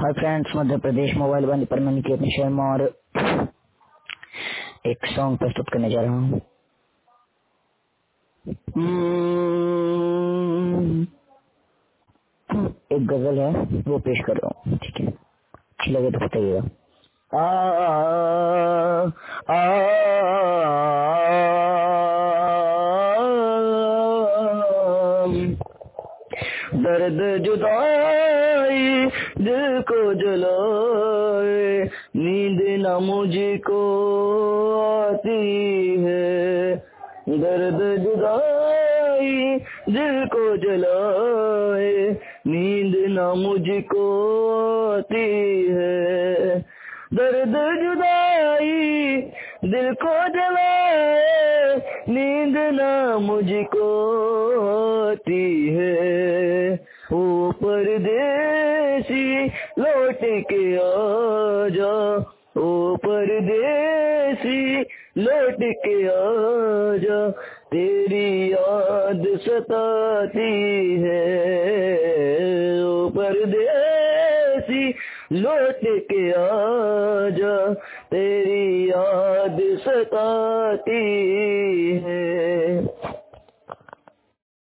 Hi friends, Madhya Pradesh mobile बंद पर मैं निकले अपने शहर में और एक सॉन्ग प्रस्तुत करने जा रहा हूँ। एक गजल है वो पेश कर रहा हूँ, ठीक है? अच्छी लगे तो बताइएगा। दर्द जुदाई दिल को जलाए, नींद न मुझको आती है। दर्द जुदाई दिल को जलाए, नींद न मुझको आती है। दर्द जुदाई दिल को जलाए, नींद न मुझको आती है। ओ परदेसी लौट के आजा, ओ परदेसी लौट के आजा, तेरी याद सताती है। ओ परदेसी लौट के आजा, तेरी याद सताती है।